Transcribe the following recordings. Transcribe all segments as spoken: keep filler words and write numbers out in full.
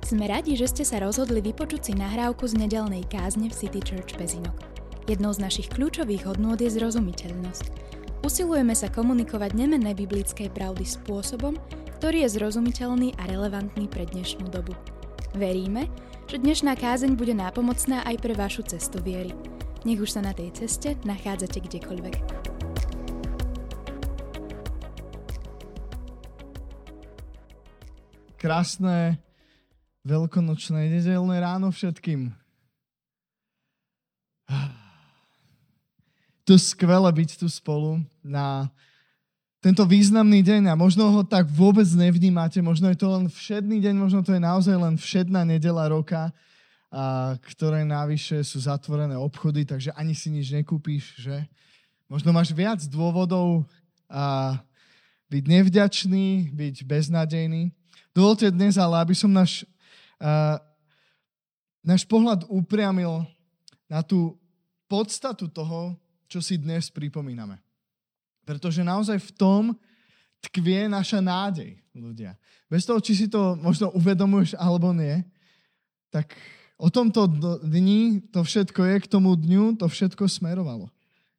Sme radi, že ste sa rozhodli vypočuť si nahrávku z nedeľnej kázne v City Church Pezinok. Jednou z našich kľúčových hodnôt je zrozumiteľnosť. Usilujeme sa komunikovať nemenné biblické pravdy spôsobom, ktorý je zrozumiteľný a relevantný pre dnešnú dobu. Veríme, že dnešná kázeň bude nápomocná aj pre vašu cestu viery. Nech už sa na tej ceste nachádzate kdekoľvek. Krásne veľkonočné nedeľné ráno všetkým. To je skvelé byť tu spolu na tento významný deň a možno ho tak vôbec nevnímate, možno je to len všedný deň, možno to je naozaj len všedná nedeľa roka, a ktoré navyše sú zatvorené obchody, takže ani si nič nekúpíš, že? Možno máš viac dôvodov a byť nevďačný, byť beznádejný. Dovolte dnes ale, aby som náš Uh, náš pohľad upriamil na tú podstatu toho, čo si dnes pripomíname. Pretože naozaj v tom tkvie naša nádej, ľudia. Bez toho, či si to možno uvedomuješ alebo nie, tak o tomto dni to všetko je, k tomu dňu to všetko smerovalo.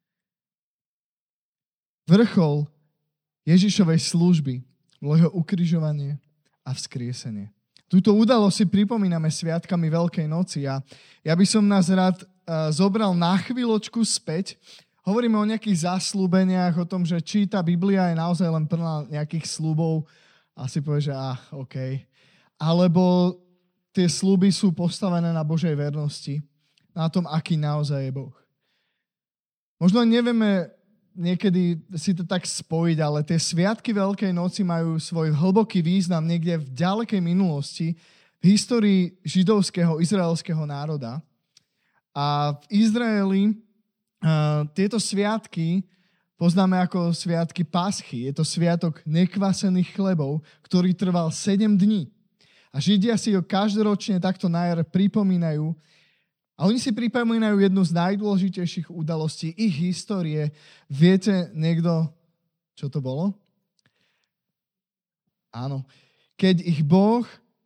Vrchol Ježišovej služby bolo jeho ukrižovanie a vzkriesenie. Túto udalosť si pripomíname sviatkami Veľkej noci a ja by som nás rád uh, zobral na chvíľočku späť. Hovoríme o nejakých zasľúbeniach, o tom, že či tá Biblia je naozaj len plná nejakých sľubov. Asi povie, že ah, OK. Alebo tie sľuby sú postavené na Božej vernosti, na tom, aký naozaj je Boh. Možno nevieme niekedy si to tak spojiť, ale tie sviatky Veľkej noci majú svoj hlboký význam niekde v ďalekej minulosti v histórii židovského, izraelského národa. A v Izraeli uh, tieto sviatky poznáme ako sviatky Paschy. Je to sviatok nekvasených chlebov, ktorý trval sedem dní. A Židia si ho každoročne takto na jar pripomínajú. A oni si pripomínajú jednu z najdôležitejších udalostí ich histórie. Viete niekto, čo to bolo? Áno. Keď ich Boh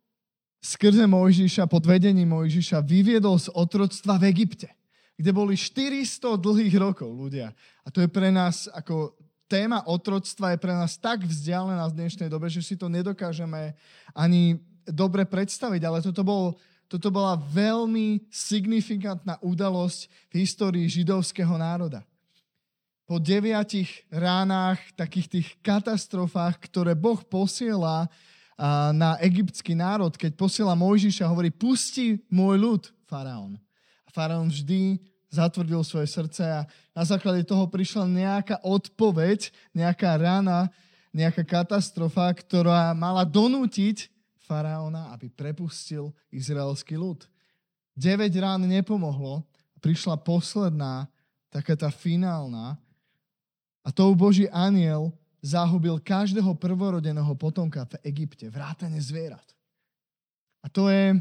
skrze Mojžiša, pod vedením Mojžiša, vyviedol z otroctva v Egypte, kde boli štyristo dlhých rokov, ľudia. A to je pre nás, ako téma otroctva je pre nás tak vzdialená v dnešnej dobe, že si to nedokážeme ani dobre predstaviť, ale toto bol Toto bola veľmi signifikantná udalosť v histórii židovského národa. Po deviatich ránach, takých tých katastrofách, ktoré Boh posiela na egyptský národ, keď posiela Mojžiša, hovorí, pusti môj ľud, faraón. A faraón vždy zatvrdil svoje srdce a na základe toho prišla nejaká odpoveď, nejaká rána, nejaká katastrofa, ktorá mala donútiť faraóna, aby prepustil izraelský ľud. Deväť rán nepomohlo. Prišla posledná, taká tá finálna. A tou Boží anjel zahubil každého prvorodeného potomka v Egypte, vrátane zvierat. A to je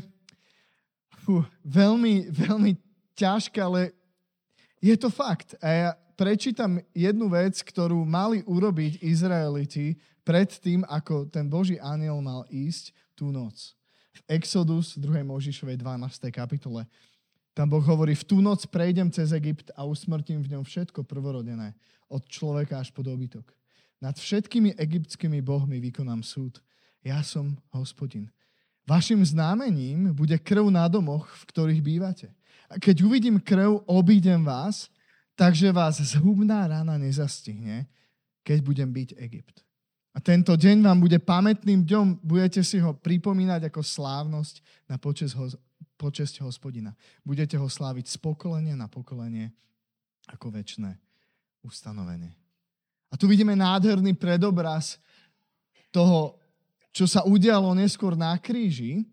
fú, veľmi, veľmi ťažké, ale je to fakt. A ja prečítam jednu vec, ktorú mali urobiť Izraeliti pred tým, ako ten Boží anjel mal ísť tú noc. V Exodus, druhej Mojžišovej dvanástej kapitole. Tam Boh hovorí, v tú noc prejdem cez Egypt a usmrtím v ňom všetko prvorodené, od človeka až po dobytok. Nad všetkými egyptskými bohmi vykonám súd. Ja som Hospodin. Vašim znamením bude krv na domoch, v ktorých bývate. A keď uvidím krv, obídem vás, takže vás zhubná rana nezastihne, keď budem byť Egypt. A tento deň vám bude pamätným dňom, budete si ho pripomínať ako slávnosť na počesť, ho, počesť Hospodina. Budete ho sláviť z pokolenia na pokolenie ako večné ustanovenie. A tu vidíme nádherný predobraz toho, čo sa udialo neskôr na kríži.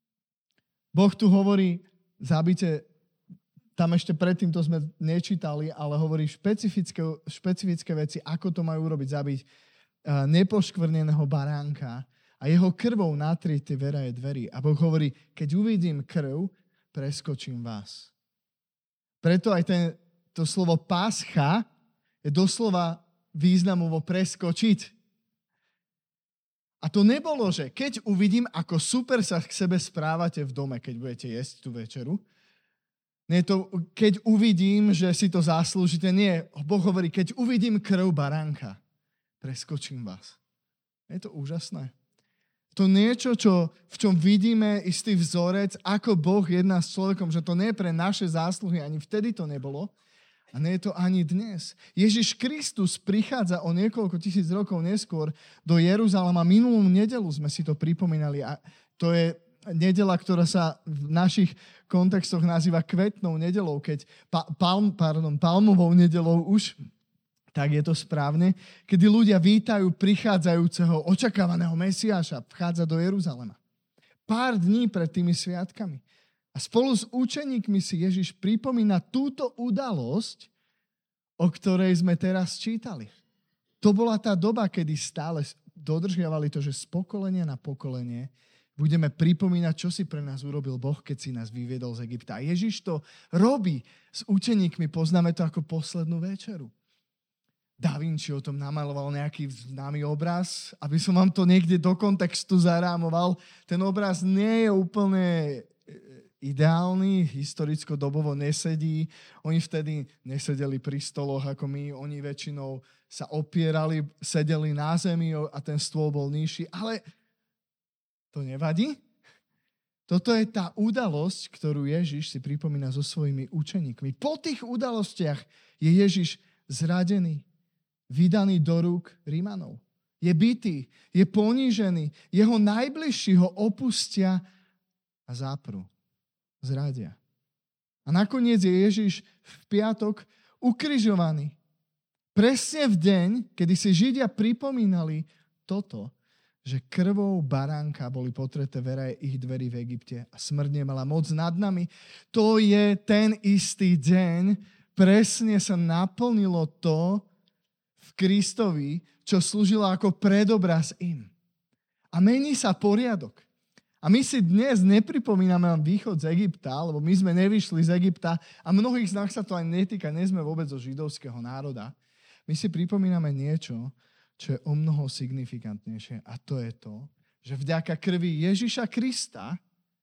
Boh tu hovorí, zabite, tam ešte predtým to sme nečítali, ale hovorí špecifické, špecifické veci, ako to majú urobiť, zabiť nepoškvrneného baránka a jeho krvou natrieť tie veraje dverí. A Boh hovorí, keď uvidím krv, preskočím vás. Preto aj ten, to slovo pascha je doslova významovo preskočiť. A to nebolo, že keď uvidím, ako super sa k sebe správate v dome, keď budete jesť tú večeru. Nie to, keď uvidím, že si to zaslúžite. Nie, Boh hovorí, keď uvidím krv baránka, preskočím vás. Je to úžasné. To niečo, čo, v čom vidíme istý vzorec, ako Boh jedná s človekom, že to nie je pre naše zásluhy, ani vtedy to nebolo, a nie je to ani dnes. Ježiš Kristus prichádza o niekoľko tisíc rokov neskôr do Jeruzalema. Minulú nedeľu sme si to pripomínali a to je nedeľa, ktorá sa v našich kontextoch nazýva kvetnou nedeľou, keď pa, palm, pardon, palmovou nedeľou už, tak je to správne, kedy ľudia vítajú prichádzajúceho očakávaného Mesiáša, vchádza do Jeruzalema. Pár dní pred tými sviatkami. A spolu s učeníkmi si Ježiš pripomína túto udalosť, o ktorej sme teraz čítali. To bola tá doba, kedy stále dodržiavali to, že z pokolenia na pokolenie budeme pripomínať, čo si pre nás urobil Boh, keď si nás vyviedol z Egypta. A Ježiš to robí s učeníkmi, poznáme to ako poslednú večeru. Da Vinci o tom namaloval nejaký známy obraz, aby som vám to niekde do kontextu zarámoval. Ten obraz nie je úplne ideálny, historicko-dobovo nesedí. Oni vtedy nesedeli pri stoloch ako my, oni väčšinou sa opierali, sedeli na zemi a ten stôl bol nižší, ale to nevadí. Toto je tá udalosť, ktorú Ježiš si pripomína so svojimi učeníkmi. Po tých udalostiach je Ježiš zradený, vydaný do rúk Rímanov. Je bitý, je ponížený, jeho najbližší ho opustia a zápru. Zradia. A nakoniec je Ježiš v piatok ukrižovaný. Presne v deň, kedy si Židia pripomínali toto, že krvou baránka boli potreté veraje ich dverí v Egypte a smrť nemala moc nad nami. To je ten istý deň, presne sa naplnilo to v Kristovi, čo slúžilo ako predobraz im. A mení sa poriadok. A my si dnes nepripomíname len východ z Egypta, lebo my sme nevyšli z Egypta a mnohých z nás sa to aj netýka, nie sme vôbec zo židovského národa. My si pripomíname niečo, čo je o mnoho signifikantnejšie a to je to, že vďaka krvi Ježiša Krista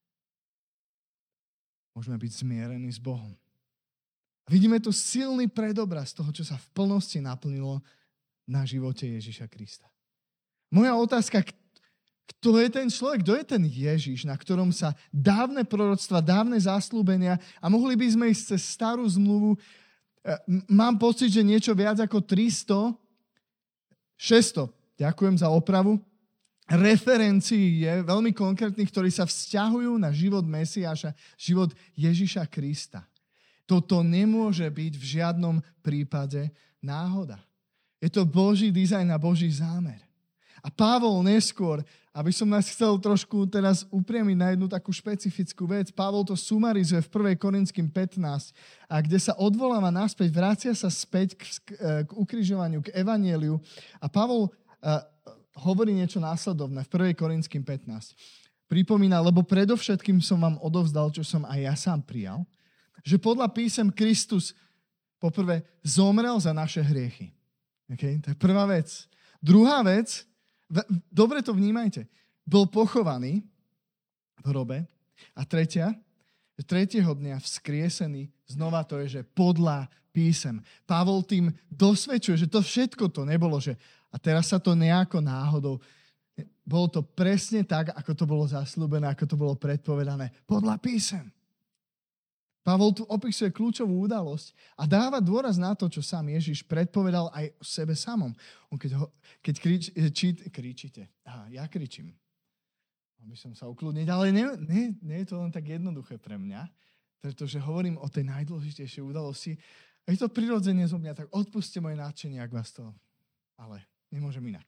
môžeme byť zmierení s Bohom. A vidíme tu silný predobraz toho, čo sa v plnosti naplnilo na živote Ježiša Krista. Moja otázka, kto je ten človek? Kto je ten Ježiš, na ktorom sa dávne proroctva, dávne zaslúbenia a mohli by sme ísť cez starú zmluvu. Mám pocit, že niečo viac ako tristo, šesťsto, ďakujem za opravu, referencií je veľmi konkrétnych, ktorí sa vzťahujú na život Mesiáša, život Ježiša Krista. Toto nemôže byť v žiadnom prípade náhoda. Je to Boží dizajn a Boží zámer. A Pavol neskôr, aby som nás chcel trošku teraz upriamiť na jednu takú špecifickú vec, Pavol to sumarizuje v prvej Korinským pätnásť, a kde sa odvoláva naspäť, vracia sa späť k, k ukrižovaniu, k evanjeliu. A Pavol uh, hovorí niečo následovné v prvej Korinským pätnásť. Pripomína, lebo predovšetkým som vám odovzdal, čo som aj ja sám prijal, že podľa písem Kristus poprvé zomrel za naše hriechy. Okay? To je prvá vec. Druhá vec, dobre to vnímajte, bol pochovaný v hrobe a tretia, tretieho dňa vzkriesený, znova to je, že podľa písem. Pavol tým dosvedčuje, že to všetko to nebolo, že a teraz sa to nejako náhodou, bolo to presne tak, ako to bolo zasľúbené, ako to bolo predpovedané, podľa písem. Pavol tu opisuje kľúčovú udalosť a dáva dôraz na to, čo sám Ježiš predpovedal aj o sebe samom. On keď, ho, keď krič, či, kričíte, aha, ja kričím, aby som sa ukludniť, ale nie, nie, nie je to len tak jednoduché pre mňa, pretože hovorím o tej najdôležitejšej udalosti. A je to prirodzene zo mňa, tak odpuste moje nadšenie, ak vás to, ale nemôžem inak.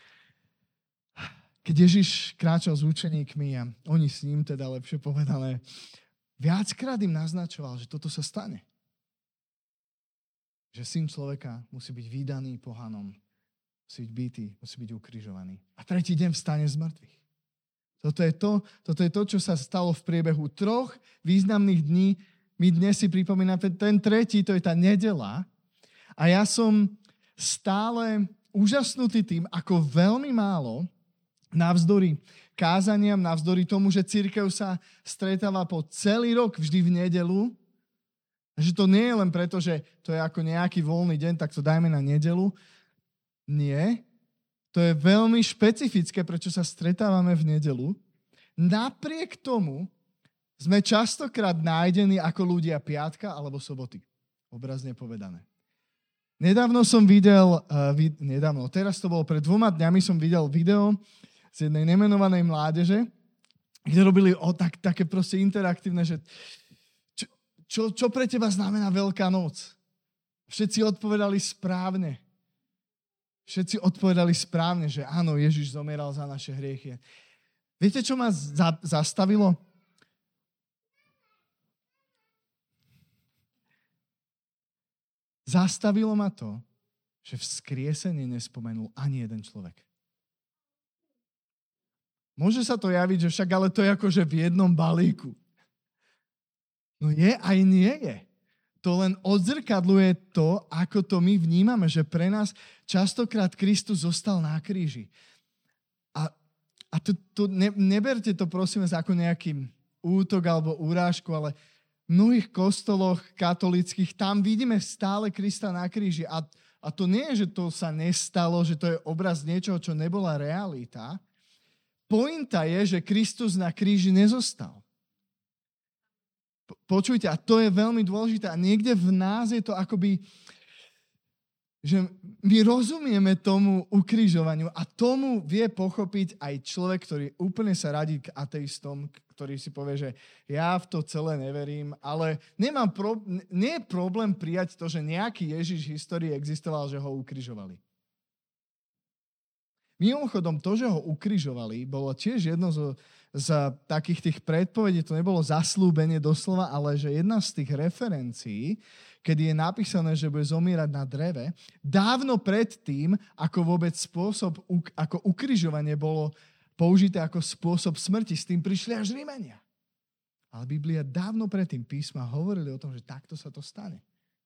Keď Ježiš kráčal s učeníkmi a oni s ním, teda lepšie povedané, viackrát im naznačoval, že toto sa stane. Že syn človeka musí byť vydaný pohanom, musí byť bitý, musí byť ukrižovaný. A tretí deň vstane z mŕtvych. Toto je to, toto je to, čo sa stalo v priebehu troch významných dní. My dnes si pripomíname, ten tretí, to je tá nedeľa. A ja som stále úžasnutý tým, ako veľmi málo Navzdory kázaniam, navzdory tomu, že cirkev sa stretáva po celý rok vždy v nedeľu, že to nie je len preto, že to je ako nejaký voľný deň, tak to dajme na nedeľu. Nie. To je veľmi špecifické, prečo sa stretávame v nedeľu. Napriek tomu sme častokrát nájdení ako ľudia piatka alebo soboty. Obrazne povedané. Nedávno som videl, uh, vid, nedávno, teraz to bolo pred dvoma dňami, som videl video z jednej nemenovanej mládeže, kde robili o, tak, také proste interaktívne, že čo, čo, čo pre teba znamená Veľká noc? Všetci odpovedali správne. Všetci odpovedali správne, že áno, Ježiš zomieral za naše hriechy. Viete, čo ma za, zastavilo? Zastavilo ma to, že vzkriesenie nespomenul ani jeden človek. Môže sa to javiť, že však ale to je akože v jednom balíku. No je aj nie je. To len odzrkadluje to, ako to my vnímame, že pre nás častokrát Kristus zostal na kríži. A, a to, to ne, neberte to prosím vás ako nejaký útok alebo urážku, ale v mnohých kostoloch katolíckych tam vidíme stále Krista na kríži. A, a to nie je, že to sa nestalo, že to je obraz niečoho, čo nebola realita. Pointa je, že Kristus na kríži nezostal. Počujte, a to je veľmi dôležité. A niekde v nás je to akoby, že my rozumieme tomu ukrižovaniu a tomu vie pochopiť aj človek, ktorý úplne sa radí k ateistom, ktorý si povie, že ja v to celé neverím, ale nemám pro, nie je problém prijať to, že nejaký Ježiš v histórii existoval, že ho ukrižovali. Mimochodom, to, že ho ukrižovali, bolo tiež jedno zo, z takých tých predpovedí, to nebolo zaslúbenie doslova, ale že jedna z tých referencií, kedy je napísané, že bude zomierať na dreve, dávno pred tým, ako vôbec spôsob, ako ukrižovanie bolo použité ako spôsob smrti, s tým prišli až Rimania. Ale Biblia dávno predtým písma hovorili o tom, že takto sa to stane.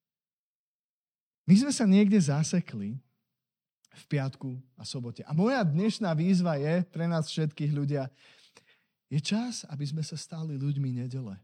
My sme sa niekde zasekli v piatku a sobote. A moja dnešná výzva je pre nás všetkých ľudia, je čas, aby sme sa stali ľuďmi nedele.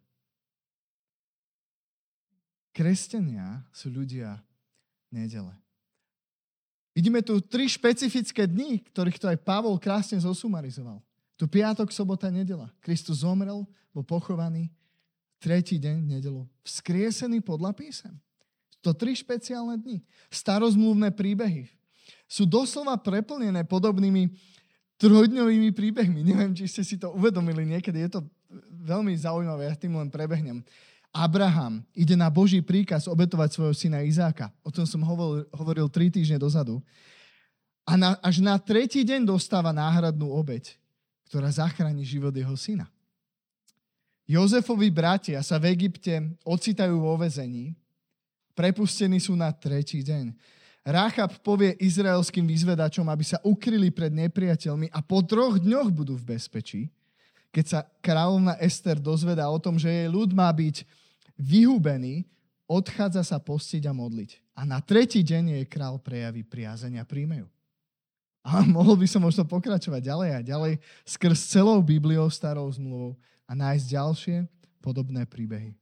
Kresťania sú ľudia nedele. Vidíme tu tri špecifické dni, ktorých to aj Pavol krásne zosumarizoval. Tu piatok, sobota, nedela. Kristus zomrel, bol pochovaný, tretí deň, nedelu. Vzkriesený podľa písem. To tri špeciálne dni. Starozmluvné príbehy sú doslova preplnené podobnými trojdňovými príbehmi. Neviem, či ste si to uvedomili niekedy. Je to veľmi zaujímavé, ja tým len prebehnem. Abraham ide na Boží príkaz obetovať svojho syna Izáka. O tom som hovoril, hovoril tri týždne dozadu. A na, až na tretí deň dostáva náhradnú obeť, ktorá zachráni život jeho syna. Jozefovi bratia sa v Egypte ocitajú vo väzení. Prepustení sú na tretí deň. Ráchab povie izraelským vyzvedačom, aby sa ukryli pred nepriateľmi a po troch dňoch budú v bezpečí. Keď sa kráľovna Ester dozvedá o tom, že jej ľud má byť vyhubený, odchádza sa postiť a modliť. A na tretí deň jej král prejaví priazeň a príjme ju. A mohol by som možno pokračovať ďalej a ďalej skrz celou Bibliou, starou zmluvou a nájsť ďalšie podobné príbehy.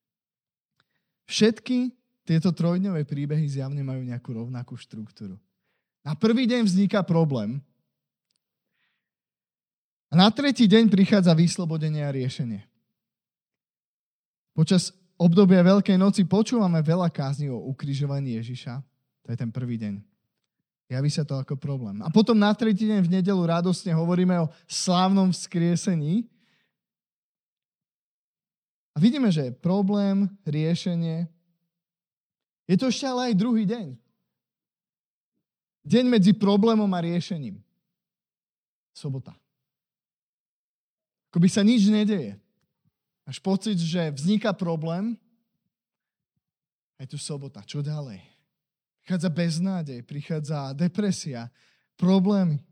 Všetky tieto trojdňové príbehy zjavne majú nejakú rovnakú štruktúru. Na prvý deň vzniká problém a na tretí deň prichádza vyslobodenie a riešenie. Počas obdobia Veľkej noci počúvame veľa kázni o ukrižovaní Ježiša. To je ten prvý deň. Javí sa to ako problém. A potom na tretí deň v nedeľu radostne hovoríme o slávnom vzkriesení. A vidíme, že je problém, riešenie. Je to ešte ale aj druhý deň. Deň medzi problémom a riešením. Sobota. Akoby sa nič nedeje. Máš pocit, že vzniká problém. A je tu sobota. Čo ďalej? Prichádza beznádej, prichádza depresia, problémy.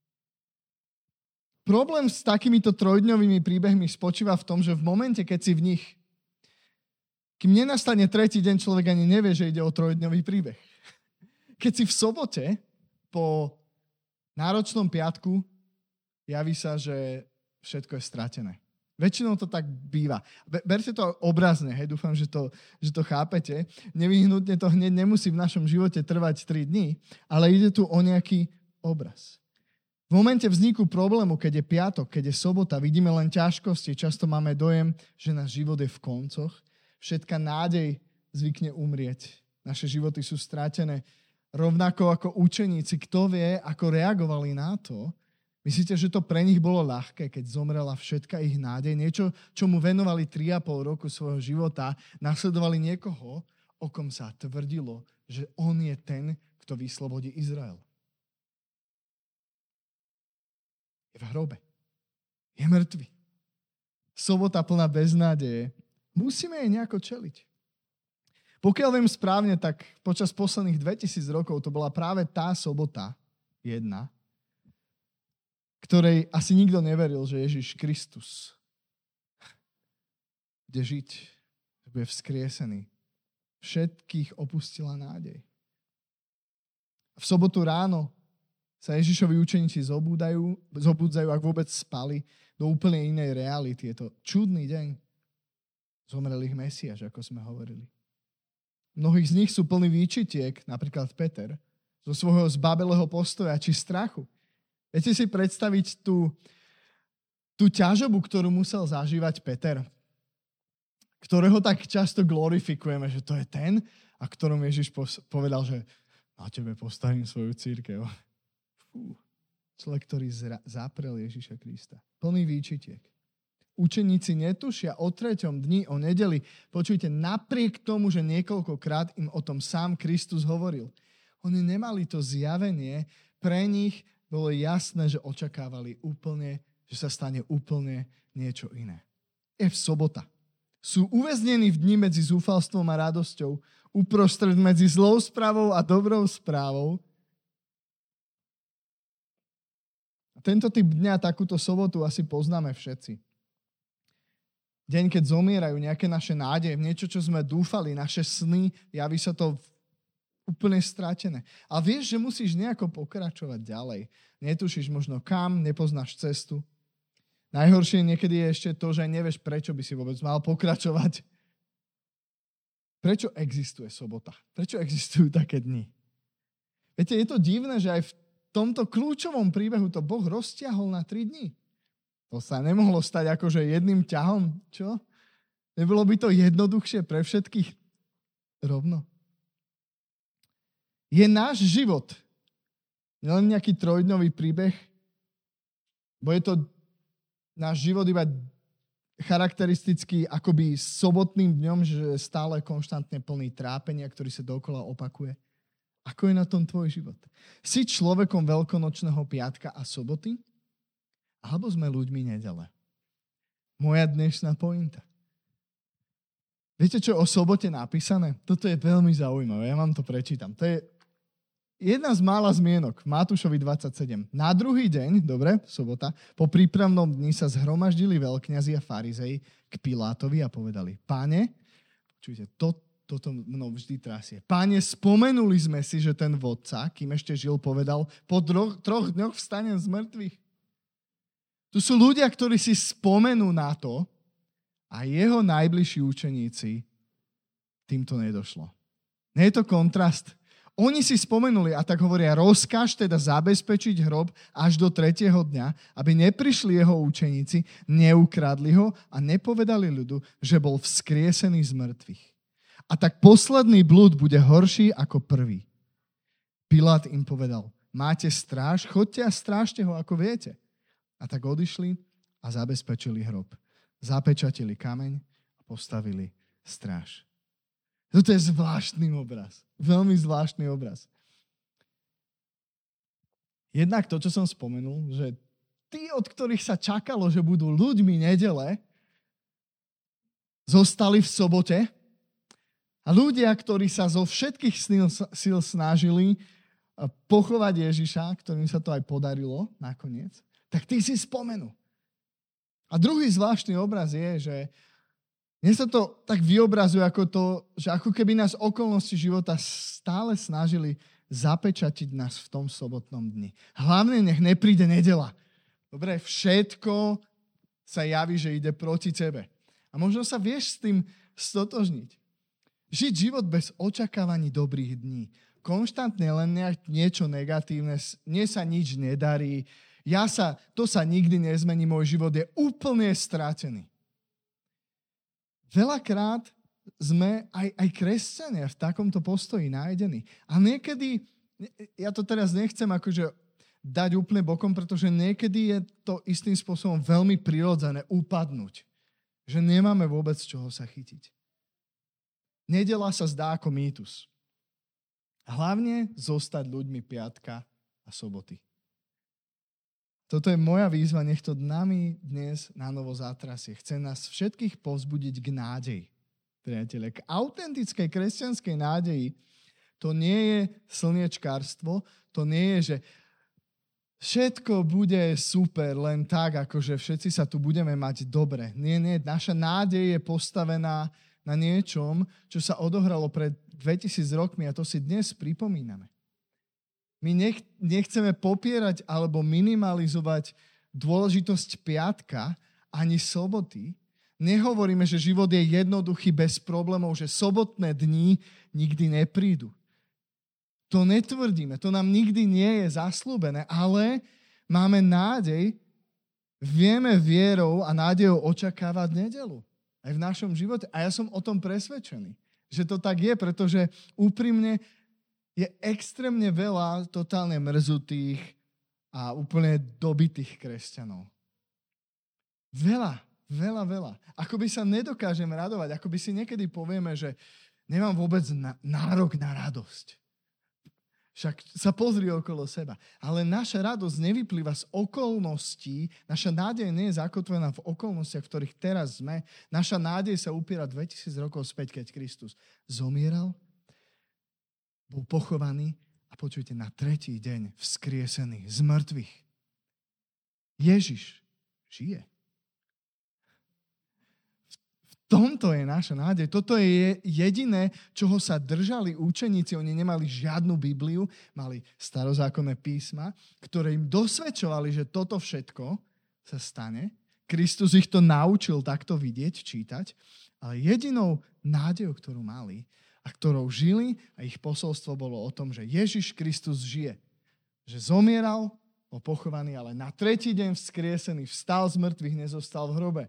Problém s takýmito trojdňovými príbehmi spočíva v tom, že v momente, keď si v nich, kým nenastane tretí deň, človek ani nevie, že ide o trojdňový príbeh. Keď si v sobote po náročnom piatku javí sa, že všetko je stratené. Väčšinou to tak býva. Berte to obrazne, hej, dúfam, že to, že to chápete. Nevyhnutne to hneď nemusí v našom živote trvať tri dni, ale ide tu o nejaký obraz. V momente vzniku problému, keď je piatok, keď je sobota, vidíme len ťažkosti, často máme dojem, že náš život je v koncoch, všetká nádej zvykne umrieť. Naše životy sú stratené. Rovnako ako učeníci, kto vie, ako reagovali na to. Myslíte, že to pre nich bolo ľahké, keď zomrela všetka ich nádej? Niečo, čomu venovali tri a pol roku svojho života, nasledovali niekoho, o kom sa tvrdilo, že on je ten, kto vyslobodí Izrael. Je v hrobe. Je mŕtvy. Sobota plná beznádeje. Musíme jej nejako čeliť. Pokiaľ viem správne, tak počas posledných dvetisíc rokov to bola práve tá sobota, jedna, ktorej asi nikto neveril, že Ježiš Kristus bude žiť, že bude vzkriesený. Všetkých opustila nádej. V sobotu ráno sa Ježišovi učeníci zobúdajú, zobúdzajú, ak vôbec spali, do úplne inej reality. Je to čudný deň. Zomrel ich Mesiáš, ako sme hovorili. Mnohých z nich sú plní výčitiek, napríklad Peter, zo svojho zbabelého postoja či strachu. Viete si predstaviť tú, tú ťažobu, ktorú musel zažívať Peter, ktorého tak často glorifikujeme, že to je ten, a ktorom Ježiš povedal, že na tebe postavím svoju cirkev. Fú, človek, ktorý zra, zaprel Ježiša Krista. Plný výčitiek. Učeníci netušia o treťom dni, o nedeli. Počujte, napriek tomu, že niekoľkokrát im o tom sám Kristus hovoril. Oni nemali to zjavenie, pre nich bolo jasné, že očakávali úplne, že sa stane úplne niečo iné. Je v sobota. Sú uväznení v dni medzi zúfalstvom a radosťou, uprostred medzi zlou správou a dobrou správou. A tento typ dňa, takúto sobotu asi poznáme všetci. Deň, keď zomierajú nejaké naše nádeje, niečo, čo sme dúfali, naše sny, javí sa to úplne stratené. A vieš, že musíš nejako pokračovať ďalej. Netušíš možno kam, nepoznáš cestu. Najhoršie niekedy je ešte to, že nevieš, prečo by si vôbec mal pokračovať. Prečo existuje sobota? Prečo existujú také dni? Viete, je to divné, že aj v tomto kľúčovom príbehu to Boh roztiahol na tri dni. To sa nemohlo stať akože jedným ťahom, čo? Nebolo by to jednoduchšie pre všetkých? Rovno. Je náš život len nejaký trojdňový príbeh? Bo je to náš život iba charakteristický akoby sobotným dňom, že je stále konštantne plný trápenia, ktorý sa dookola opakuje? Ako je na tom tvoj život? Si človekom veľkonočného piatka a soboty? Alebo sme ľuďmi nedele? Moja dnešná pointa. Viete, čo je o sobote napísané? Toto je veľmi zaujímavé, ja vám to prečítam. To je jedna z mála zmienok v Matúšovi dvadsaťsedem. Na druhý deň, dobre, sobota, po prípravnom dni sa zhromaždili veľkňazi a farizei k Pilátovi a povedali: Páne, počujte, to, toto mnou vždy trasie. Páne, spomenuli sme si, že ten vodca, kým ešte žil, povedal: po troch, troch dňoch vstanem z mŕtvych. Tu sú ľudia, ktorí si spomenú na to a jeho najbližší učeníci týmto nedošlo. Nie je to kontrast? Oni si spomenuli a tak hovoria: rozkáž teda zabezpečiť hrob až do tretieho dňa, aby neprišli jeho učeníci, neukradli ho a nepovedali ľudu, že bol vzkriesený z mŕtvych. A tak posledný blúd bude horší ako prvý. Pilát im povedal: máte stráž, choďte a strážte ho, ako viete. A tak odišli a zabezpečili hrob. Zapečatili kameň a postavili stráž. Toto je zvláštny obraz. Veľmi zvláštny obraz. Jednak to, čo som spomenul, že tí, od ktorých sa čakalo, že budú ľuďmi nedele, zostali v sobote a ľudia, ktorí sa zo všetkých síl snažili pochovať Ježiša, ktorým sa to aj podarilo nakoniec, tak tí si spomenú. A druhý zvláštny obraz je, že mne sa to tak vyobrazuje ako to, že ako keby nás okolnosti života stále snažili zapečatiť nás v tom sobotnom dni. Hlavne nech nepríde nedeľa. Dobre, všetko sa javí, že ide proti tebe. A možno sa vieš s tým stotožniť. Žiť život bez očakávaní dobrých dní. Konštantne len niečo negatívne, mne sa nič nedarí, ja sa, to sa nikdy nezmení, môj život je úplne stratený. Veľakrát sme aj, aj kresťania v takomto postoji nájdení. A niekedy, ja to teraz nechcem akože dať úplne bokom, pretože niekedy je to istým spôsobom veľmi prirodzené upadnúť. Že nemáme vôbec čoho sa chytiť. Nedeľa sa zdá ako mýtus. Hlavne zostať ľuďmi piatka a soboty. Toto je moja výzva, nech to nami dnes na novo zatrasie. Chce nás všetkých povzbudiť k nádeji. Priatelia, k autentickej kresťanskej nádeji. To nie je slniečkárstvo, to nie je, že všetko bude super, len tak, akože všetci sa tu budeme mať dobre. Nie, nie, naša nádej je postavená na niečom, čo sa odohralo pred dvetisíc rokmi a to si dnes pripomíname. My nech, nechceme popierať alebo minimalizovať dôležitosť piatka ani soboty. Nehovoríme, že život je jednoduchý bez problémov, že sobotné dni nikdy neprídu. To netvrdíme, to nám nikdy nie je zasľúbené, ale máme nádej, vieme vierou a nádejou očakávať nedeľu. Aj v našom živote. A ja som o tom presvedčený, že to tak je, pretože úprimne je extrémne veľa totálne mrzutých a úplne dobitých kresťanov. Veľa, veľa, veľa. Akoby sa nedokážeme radovať, akoby si niekedy povieme, že nemám vôbec nárok na radosť. Však sa pozri okolo seba. Ale naša radosť nevyplýva z okolností, naša nádej nie je zakotvená v okolnostiach, v ktorých teraz sme. Naša nádej sa upiera dvetisíc rokov späť, keď Kristus zomieral, bol pochovaný a počujte, na tretí deň vzkriesený z mŕtvych. Ježiš žije. V tomto je naša nádej. Toto je jediné, čoho sa držali učeníci. Oni nemali žiadnu Bibliu, mali starozákonné písma, ktoré im dosvedčovali, že toto všetko sa stane. Kristus ich to naučil takto vidieť, čítať, ale jedinou nádejou, ktorú mali a ktorou žili, a ich posolstvo bolo o tom, že Ježiš Kristus žije. Že zomieral, bol pochovaný, ale na tretí deň vzkriesený, vstal z mŕtvych, nezostal v hrobe.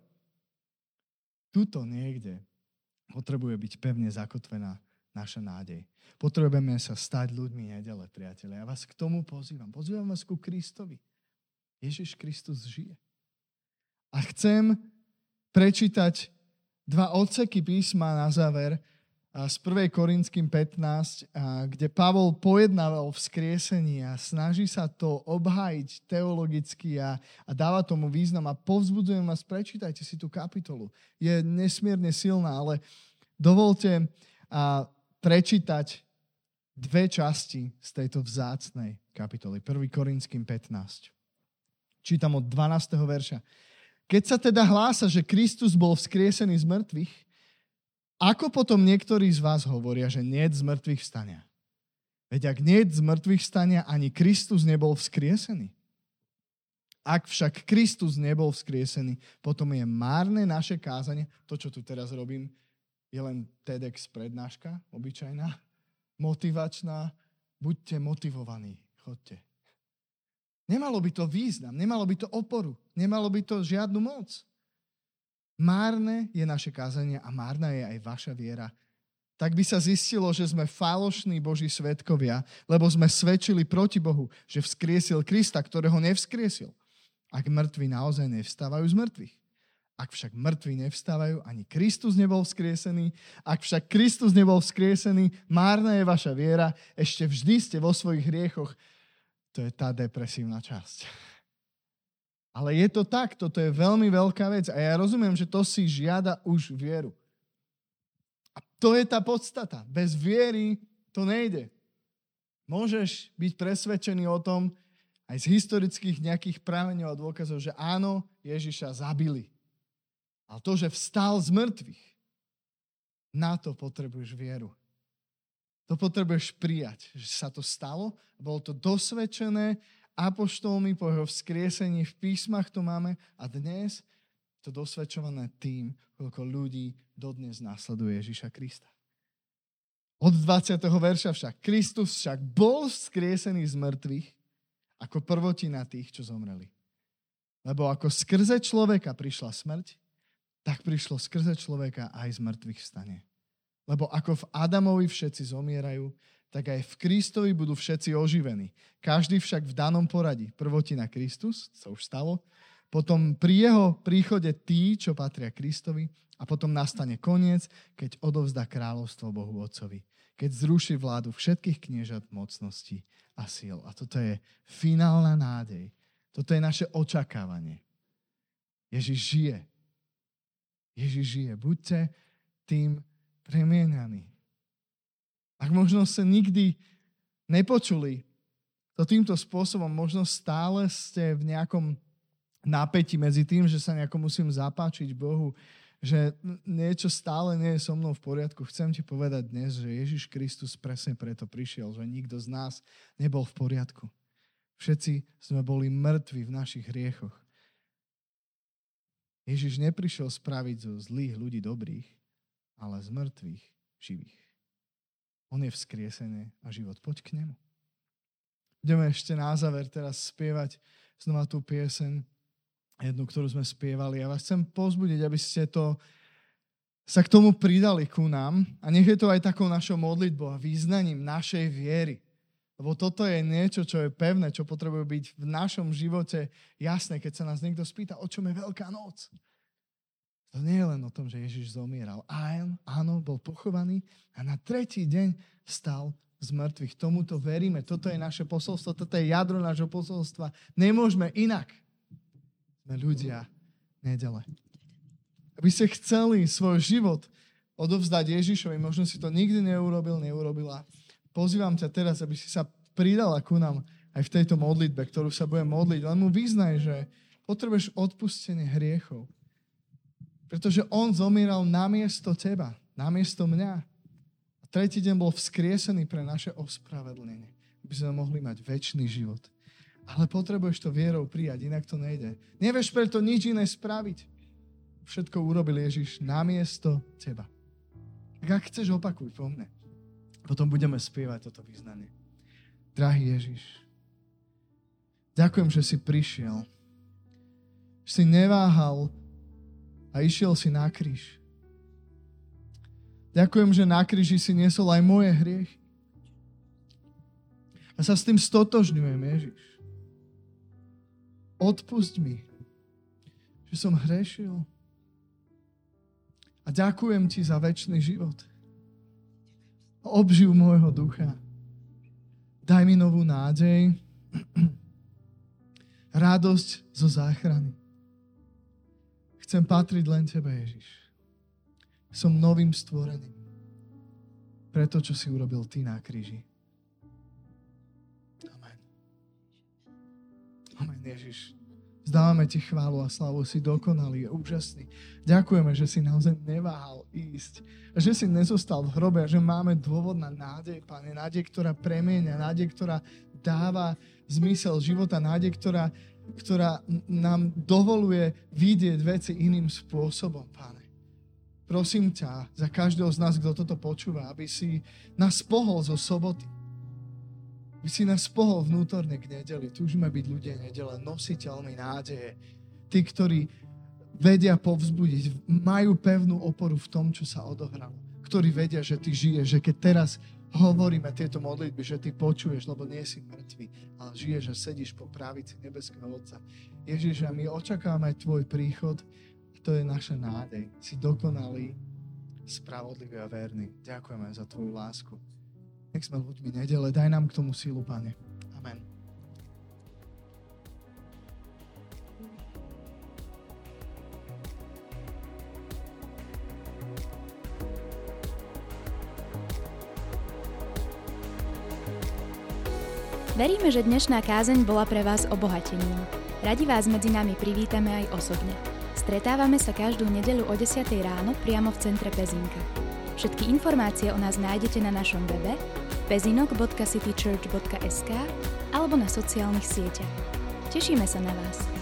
Tuto niekde potrebuje byť pevne zakotvená naša nádej. Potrebujeme sa stať ľuďmi nedele, priatelia. Ja vás k tomu pozývam. Pozývam vás ku Kristovi. Ježiš Kristus žije. A chcem prečítať dva odseky písma na záver z prvej Korinským pätnásť, kde Pavol pojednáva o vzkriesení a snaží sa to obhájiť teologicky a, a dáva tomu význam. A povzbudzujem vás, prečítajte si tú kapitolu. Je nesmierne silná, ale dovolte a, prečítať dve časti z tejto vzácnej kapitoly. prvý Korinským pätnásť. Čítam od dvanásteho verša. Keď sa teda hlása, že Kristus bol vzkriesený z mŕtvych, ako potom niektorí z vás hovoria, že niet z mŕtvych vstania? Veď ak niet z mŕtvych vstania, ani Kristus nebol vzkriesený. Ak však Kristus nebol vzkriesený, potom je márne naše kázanie. To, čo tu teraz robím, je len TEDx prednáška, obyčajná, motivačná. Buďte motivovaní, chodte. Nemalo by to význam, nemalo by to oporu, nemalo by to žiadnu moc. Márne je naše kázanie a márna je aj vaša viera. Tak by sa zistilo, že sme falošní Boží svedkovia, lebo sme svedčili proti Bohu, že vzkriesil Krista, ktorého nevzkriesil. Ak mŕtvi naozaj nevstávajú z mŕtvych. Ak však mŕtvi nevstávajú, ani Kristus nebol vzkriesený. Ak však Kristus nebol vzkriesený, márna je vaša viera, ešte vždy ste vo svojich hriechoch. To je tá depresívna časť. Ale je to tak, toto je veľmi veľká vec a ja rozumiem, že to si žiada už vieru. A to je tá podstata. Bez viery to nejde. Môžeš byť presvedčený o tom aj z historických nejakých prameňov a dôkazov, že áno, Ježiša zabili. Ale to, že vstal z mŕtvych, na to potrebuješ vieru. To potrebuješ prijať, že sa to stalo, bolo to dosvedčené apoštolmi, po jeho vzkriesení, v písmach to máme a dnes to dosvedčované tým, koľko ľudí dodnes následuje Ježiša Krista. Od dvadsiateho verša však Kristus však bol vzkriesený z mŕtvych ako prvotina tých, čo zomreli. Lebo ako skrze človeka prišla smrť, tak prišlo skrze človeka aj z mŕtvych vstane. Lebo ako v Adamovi všetci zomierajú, tak aj v Kristovi budú všetci oživení. Každý však v danom poradí. Prvotina Kristus, co už stalo, potom pri jeho príchode tí, čo patria Kristovi, a potom nastane koniec, keď odovzdá kráľovstvo Bohu Otcovi. Keď zruší vládu všetkých kniežat, mocností a síl. A toto je finálna nádej. Toto je naše očakávanie. Ježiš žije. Ježiš žije. Buďte tým premieňaní. Ak možno ste nikdy nepočuli to týmto spôsobom, možno stále ste v nejakom napätí medzi tým, že sa nejako musím zapáčiť Bohu, že niečo stále nie je so mnou v poriadku. Chcem ti povedať dnes, že Ježiš Kristus presne preto prišiel, že nikto z nás nebol v poriadku. Všetci sme boli mŕtvi v našich hriechoch. Ježiš neprišiel spraviť zo zlých ľudí dobrých, ale z mŕtvych živých. On je vzkriesený a život. Poď k nemu. Ideme ešte na záver teraz spievať znova tú pieseň, jednu, ktorú sme spievali. Ja vás chcem povzbudiť, aby ste to sa k tomu pridali ku nám a nech je to aj takou našou modlitbou a význaním našej viery. Lebo toto je niečo, čo je pevné, čo potrebuje byť v našom živote jasné, keď sa nás niekto spýta, o čom je Veľká noc. To nie je len o tom, že Ježiš zomieral. Áno, áno, bol pochovaný a na tretí deň vstal z mŕtvych. Tomuto veríme. Toto je naše posolstvo, toto je jadro nášho posolstva. Nemôžeme inak. Sme ľudia nedele. Aby ste chceli svoj život odovzdať Ježišovi, možno si to nikdy neurobil, neurobila. Pozývam ťa teraz, aby si sa pridala ku nám aj v tejto modlitbe, ktorú sa budem modliť. Len mu vyznaj, že potrebuješ odpustenie hriechov. Pretože on zomieral namiesto teba, namiesto mňa. A tretí deň bol vzkriesený pre naše ospravedlnenie, aby sme mohli mať večný život. Ale potrebuješ to vierou prijať, inak to nejde. Nevieš preto nič iné spraviť. Všetko urobil Ježiš namiesto teba. Tak ak chceš, opakuj po mne. Potom budeme spievať toto vyznanie. Drahý Ježiš, ďakujem, že si prišiel. Že si neváhal a išiel si na kríž. Ďakujem, že na kríži si niesol aj moje hriechy. A sa s tým stotožňujem, Ježiš. Odpusť mi, že som hrešil. A ďakujem ti za večný život. Obživ môjho ducha. Daj mi novú nádej. Radosť zo záchrany. Chcem patriť len tebe, Ježiš. Som novým stvorením. Pre to, čo si urobil ty na kríži. Amen. Amen, Ježiš. Vzdávame ti chválu a slavu, si dokonalý, úžasný. Ďakujeme, že si naozaj neváhal ísť. A že si nezostal v hrobe a že máme dôvod na nádej, Pane. Nádej, ktorá premieňa, nádej, ktorá dáva zmysel života, nádej, ktorá, ktorá nám dovoluje vidieť veci iným spôsobom, Pane. Prosím ťa za každého z nás, kto toto počúva, aby si nás pohol zo soboty. Aby si nás pohol vnútorne k nedeli. Túžime byť ľudia nedele, nositeľmi nádeje. Tí, ktorí vedia povzbudiť, majú pevnú oporu v tom, čo sa odohralo. Ktorí vedia, že ty žiješ, že keď teraz hovoríme tieto modlitby, že ty počuješ, lebo nie si mŕtvy, ale žiješ a sedíš po pravici nebeského Otca. Ježiš, a my očakávame tvoj príchod. To je naša nádej. Si dokonalý, spravodlivý a verný. Ďakujeme za tvoju lásku. Nech sme ľuďmi nedele. Daj nám k tomu sílu, Pane. Amen. Veríme, že dnešná kázeň bola pre vás obohatením. Radi vás medzi nami privítame aj osobne. Stretávame sa každú nedeľu o desiatej ráno priamo v centre Pezinka. Všetky informácie o nás nájdete na našom webe pezinok bodka citychurch bodka es ká alebo na sociálnych sieťach. Tešíme sa na vás.